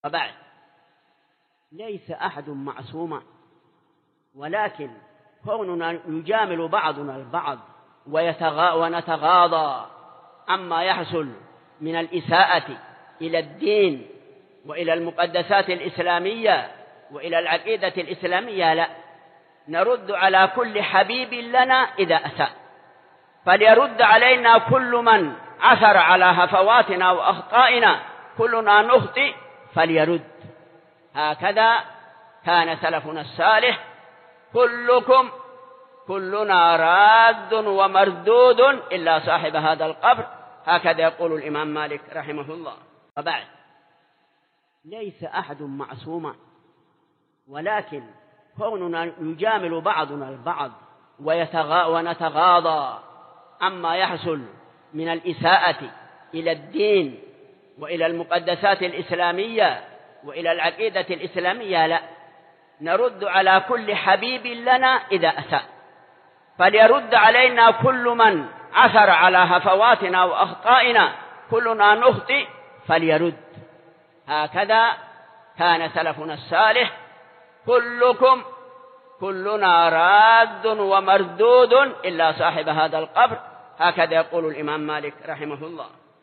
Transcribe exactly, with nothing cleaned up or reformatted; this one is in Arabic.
وبعد، ليس أحد معصوما، ولكن كوننا يجامل بعضنا البعض ونتغاضى عما يحصل من الإساءة إلى الدين وإلى المقدسات الإسلامية وإلى العقيدة الإسلامية، لا، نرد على كل حبيب لنا إذا أساء، فليرد علينا كل من عثر على هفواتنا وأخطائنا، كلنا نخطئ فليرد. هكذا كان سلفنا الصالح: كلكم كلنا راد ومردود إلا صاحب هذا القبر. هكذا يقول الإمام مالك رحمه الله. وبعد، ليس أحد معصوما، ولكن كوننا يجامل بعضنا البعض ونتغاضى عما يحصل من الإساءة إلى الدين وإلى المقدسات الإسلامية وإلى العقيدة الإسلامية، لا، نرد على كل حبيب لنا إذا أساء، فليرد علينا كل من عثر على هفواتنا وأخطائنا، كلنا نخطئ فليرد. هكذا كان سلفنا الصالح: كلكم كلنا راد ومردود إلا صاحب هذا القبر. هكذا يقول الإمام مالك رحمه الله.